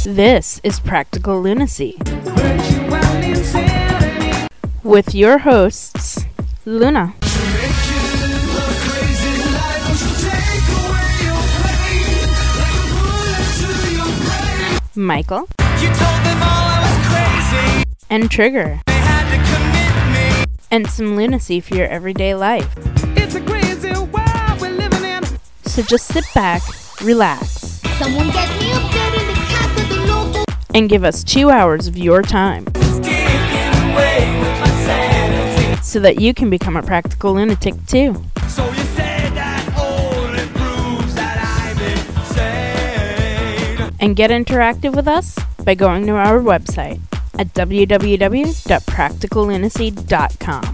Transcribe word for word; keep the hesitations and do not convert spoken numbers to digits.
This is Practical Lunacy with your hosts, Luna, Michael, and Trigger, and some lunacy for your everyday life. It's a crazy world we're living in. So just sit back, relax, Someone get me a bed in the cast of the local. and give us two hours of your time so that you can become a practical lunatic too. So you say that only proves that I'm insane. And get interactive with us by going to our website at w w w dot practical lunacy dot com.